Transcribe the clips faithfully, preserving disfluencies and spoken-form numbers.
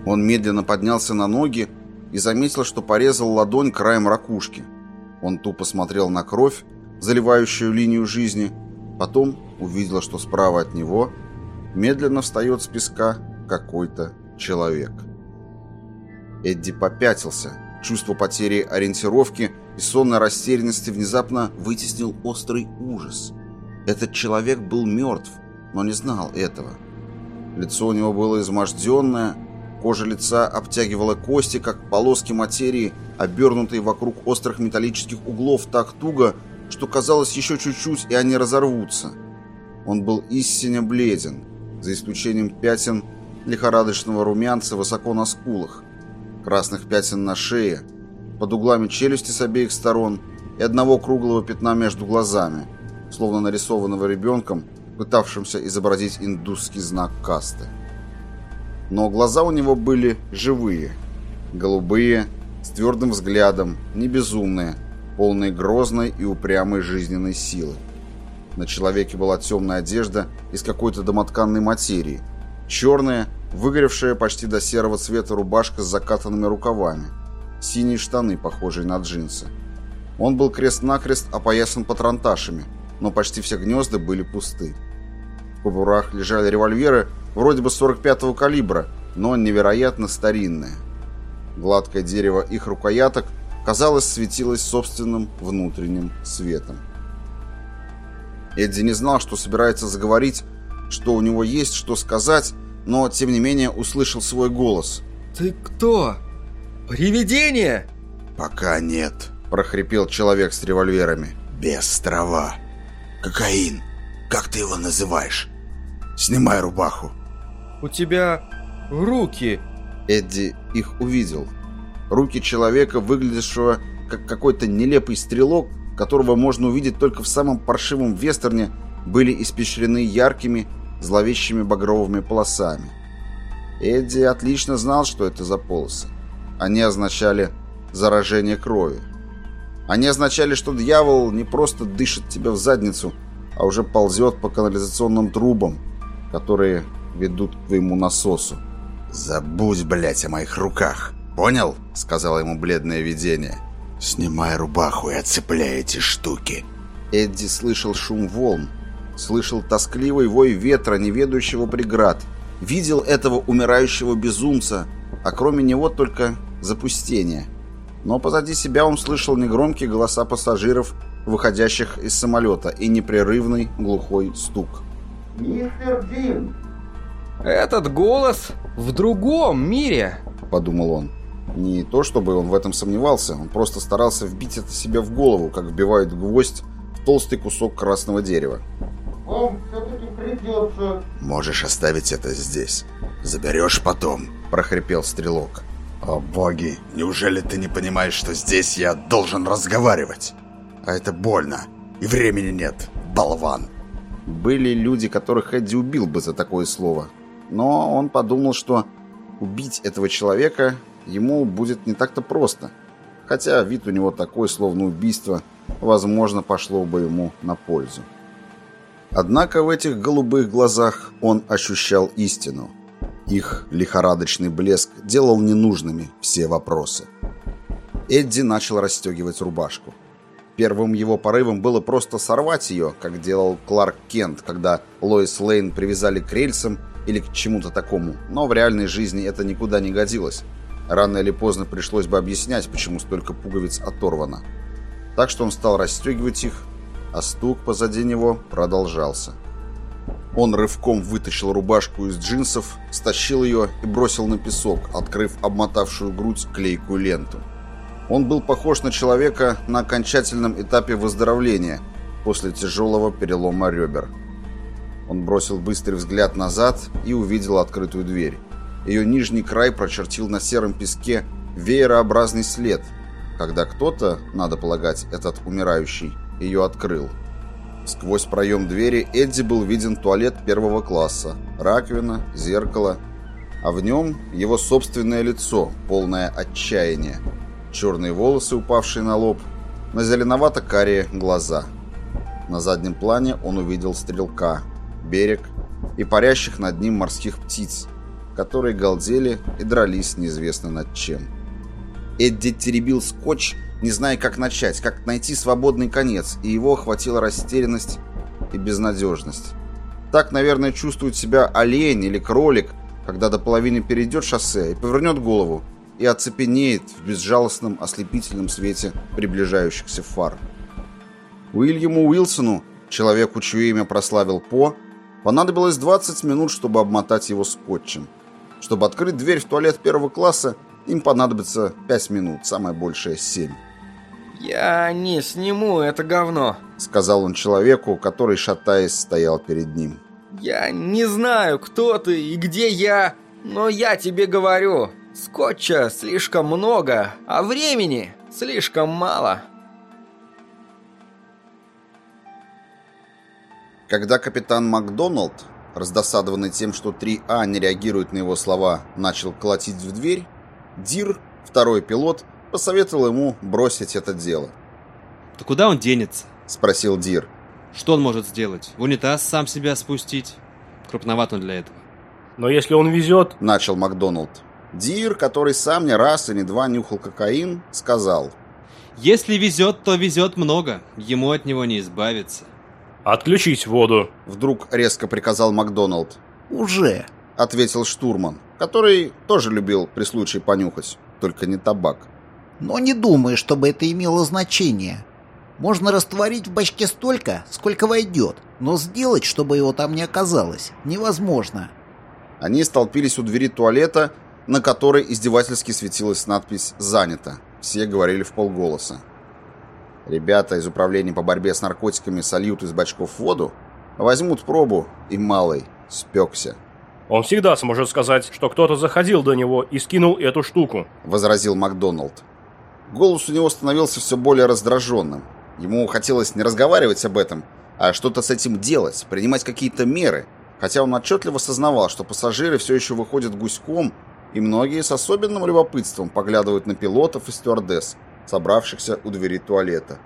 Он медленно поднялся на ноги и заметил, что порезал ладонь краем ракушки. Он тупо смотрел на кровь, заливающую линию жизни, потом увидел, что справа от него медленно встает с песка какой-то человек. Эдди попятился. Чувство потери ориентировки и сонной растерянности внезапно вытеснил острый ужас. Этот человек был мертв, но не знал этого. Лицо у него было изможденное, кожа лица обтягивала кости, как полоски материи, обернутые вокруг острых металлических углов так туго, что казалось еще чуть-чуть, и они разорвутся. Он был истинно бледен, за исключением пятен лихорадочного румянца высоко на скулах, красных пятен на шее, под углами челюсти с обеих сторон и одного круглого пятна между глазами, словно нарисованного ребенком, пытавшимся изобразить индусский знак касты. Но глаза у него были живые, голубые, с твердым взглядом, не безумные, полные грозной и упрямой жизненной силы. На человеке была темная одежда из какой-то домотканной материи, черная, выгоревшая почти до серого цвета рубашка с закатанными рукавами, синие штаны, похожие на джинсы. Он был крест-накрест опоясан патронташами, но почти все гнезда были пусты. В кобурах лежали револьверы вроде бы сорок пятого калибра, но невероятно старинные. Гладкое дерево их рукояток, казалось, светилось собственным внутренним светом. Эдди не знал, что собирается заговорить, что у него есть что сказать, но, тем не менее, услышал свой голос. «Ты кто? Привидение?» «Пока нет», — прохрипел человек с револьверами. «Без трава. Кокаин. Как ты его называешь? Снимай рубаху». «У тебя руки». Эдди их увидел. Руки человека, выглядевшего как какой-то нелепый стрелок, которого можно увидеть только в самом паршивом вестерне, были испещрены яркими, зловещими багровыми полосами. Эдди отлично знал, что это за полосы. Они означали заражение кровью. Они означали, что дьявол не просто дышит тебе в задницу, а уже ползет по канализационным трубам, которые ведут к твоему насосу. «Забудь, блядь, о моих руках. Понял?» — сказала ему бледное видение. «Снимай рубаху и отцепляй эти штуки». Эдди слышал шум волн, слышал тоскливый вой ветра, не ведающего преград, видел этого умирающего безумца, а кроме него только запустение. Но позади себя он слышал негромкие голоса пассажиров, выходящих из самолета, и непрерывный глухой стук. «Мистер Дин!» «Этот голос в другом мире», — подумал он. Не то чтобы он в этом сомневался, он просто старался вбить это себе в голову, как вбивают гвоздь в толстый кусок красного дерева. «Вам все-таки придется...» «Можешь оставить это здесь. Заберешь потом», — прохрипел стрелок. «О боги, неужели ты не понимаешь, что здесь я должен разговаривать? А это больно, и времени нет, болван». Были люди, которых Эдди убил бы за такое слово. Но он подумал, что убить этого человека ему будет не так-то просто. Хотя вид у него такой, словно убийство, возможно, пошло бы ему на пользу. Однако в этих голубых глазах он ощущал истину. Их лихорадочный блеск делал ненужными все вопросы. Эдди начал расстегивать рубашку. Первым его порывом было просто сорвать ее, как делал Кларк Кент, когда Лоис Лейн привязали к рельсам или к чему-то такому, но в реальной жизни это никуда не годилось. Рано или поздно пришлось бы объяснять, почему столько пуговиц оторвано. Так что он стал расстегивать их, а стук позади него продолжался. Он рывком вытащил рубашку из джинсов, стащил ее и бросил на песок, открыв обмотавшую грудь клейкую ленту. Он был похож на человека на окончательном этапе выздоровления после тяжелого перелома ребер. Он бросил быстрый взгляд назад и увидел открытую дверь. Ее нижний край прочертил на сером песке веерообразный след, когда кто-то, надо полагать, этот умирающий, ее открыл. Сквозь проем двери Эдди был виден туалет первого класса, раковина, зеркало, а в нем его собственное лицо, полное отчаяния. Черные волосы, упавшие на лоб, на зеленовато-карие глаза. На заднем плане он увидел стрелка, берег и парящих над ним морских птиц, которые галдели и дрались неизвестно над чем. Эдди теребил скотч, не зная, как начать, как найти свободный конец, и его охватила растерянность и безнадежность. Так, наверное, чувствует себя олень или кролик, когда до половины перейдет шоссе и повернет голову, и оцепенеет в безжалостном ослепительном свете приближающихся фар. Уильяму Уилсону, человеку, чье имя прославил По, понадобилось двадцать минут, чтобы обмотать его скотчем. Чтобы открыть дверь в туалет первого класса, им понадобится пять минут, самое большее семь. «Я не сниму это говно», — сказал он человеку, который, шатаясь, стоял перед ним. «Я не знаю, кто ты и где я, но я тебе говорю, скотча слишком много, а времени слишком мало». Когда капитан Макдоналд, раздосадованный тем, что три А не реагирует на его слова, начал колотить в дверь, Дир, второй пилот, посоветовал ему бросить это дело. «Да куда он денется?» — спросил Дир. «Что он может сделать? В унитаз сам себя спустить? Крупноват он для этого». «Но если он везет...» — начал Макдоналд. Дир, который сам не раз и не два нюхал кокаин, сказал. «Если везет, то везет много. Ему от него не избавиться». «Отключить воду!» — вдруг резко приказал Макдоналд. «Уже!» — ответил штурман, который тоже любил при случае понюхать, только не табак. «Но не думаю, чтобы это имело значение. Можно растворить в бачке столько, сколько войдет, но сделать, чтобы его там не оказалось, невозможно». Они столпились у двери туалета, на которой издевательски светилась надпись «Занято». Все говорили вполголоса. Ребята из управления по борьбе с наркотиками сольют из бачков воду, возьмут пробу, и малый спекся. «Он всегда сможет сказать, что кто-то заходил до него и скинул эту штуку», — возразил Макдоналд. Голос у него становился все более раздраженным. Ему хотелось не разговаривать об этом, а что-то с этим делать, принимать какие-то меры, хотя он отчетливо сознавал, что пассажиры все еще выходят гуськом, и многие с особенным любопытством поглядывают на пилотов и стюардесс, собравшихся у двери туалета.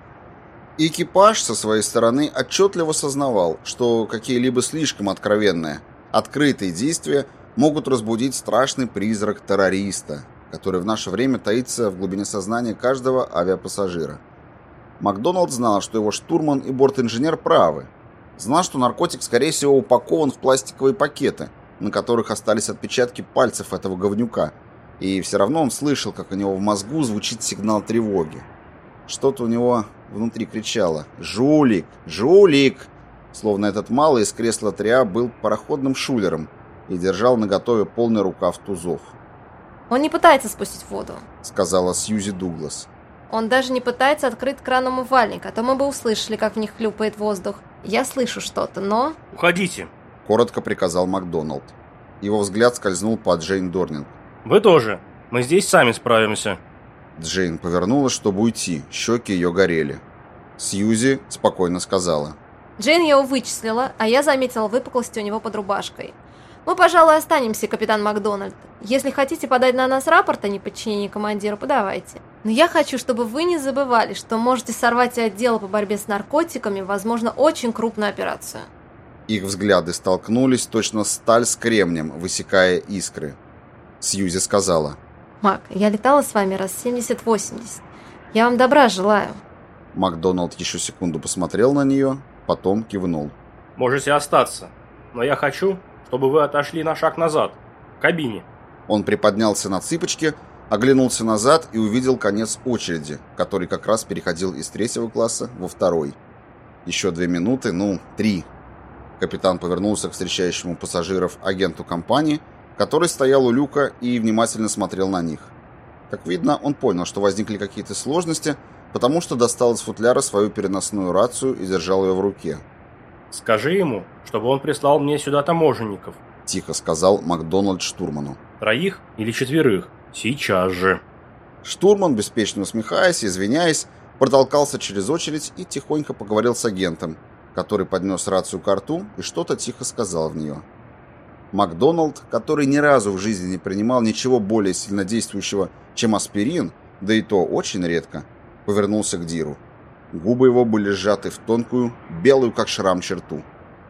Экипаж со своей стороны отчетливо сознавал, что какие-либо слишком откровенные, открытые действия могут разбудить страшный призрак террориста, который в наше время таится в глубине сознания каждого авиапассажира. Макдоналд знал, что его штурман и бортинженер правы. Знал, что наркотик, скорее всего, упакован в пластиковые пакеты, на которых остались отпечатки пальцев этого говнюка, и все равно он слышал, как у него в мозгу звучит сигнал тревоги. Что-то у него внутри кричало «Жулик! Жулик!», словно этот малый из кресла три А был пароходным шулером и держал наготове полный рукав тузов. «Он не пытается спустить воду», — сказала Сьюзи Дуглас. «Он даже не пытается открыть кран умывальника, а то мы бы услышали, как в них хлюпает воздух. Я слышу что-то, но...» «Уходите!» — коротко приказал Макдоналд. Его взгляд скользнул по Джейн Дорнинг. «Вы тоже. Мы здесь сами справимся». Джейн повернулась, чтобы уйти. Щеки ее горели. Сьюзи спокойно сказала. «Джейн его вычислила, а я заметила выпуклости у него под рубашкой. Мы, пожалуй, останемся, капитан Макдональд. Если хотите подать на нас рапорт о неподчинении командиру, подавайте. Но я хочу, чтобы вы не забывали, что можете сорвать и отдел по борьбе с наркотиками, возможно, очень крупную операцию». Их взгляды столкнулись, точно сталь с кремнем, высекая искры. Сьюзи сказала. «Мак, я летала с вами раз семьдесят-восемьдесят. Я вам добра желаю». Макдоналд еще секунду посмотрел на нее, потом кивнул. «Можете остаться, но я хочу, чтобы вы отошли на шаг назад, к кабине». Он приподнялся на цыпочки, оглянулся назад и увидел конец очереди, который как раз переходил из третьего класса во второй. Еще две минуты, ну, три. Капитан повернулся к встречающему пассажиров агенту компании, который стоял у люка и внимательно смотрел на них. Как видно, он понял, что возникли какие-то сложности, потому что достал из футляра свою переносную рацию и держал ее в руке. «Скажи ему, чтобы он прислал мне сюда таможенников», — тихо сказал Макдоналд штурману. «Троих или четверых. Сейчас же». Штурман, беспечно усмехаясь и извиняясь, протолкался через очередь и тихонько поговорил с агентом, который поднес рацию к рту и что-то тихо сказал в нее. Макдоналд, который ни разу в жизни не принимал ничего более сильнодействующего, чем аспирин, да и то очень редко, повернулся к Диру. Губы его были сжаты в тонкую, белую как шрам черту.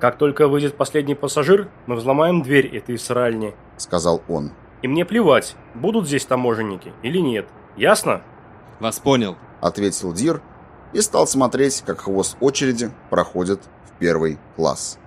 Как только выйдет последний пассажир, мы взломаем дверь этой сральни», — сказал он. «И мне плевать, будут здесь таможенники или нет. Ясно?» Вас понял. — ответил Дир и стал смотреть, как хвост очереди проходит в первый класс.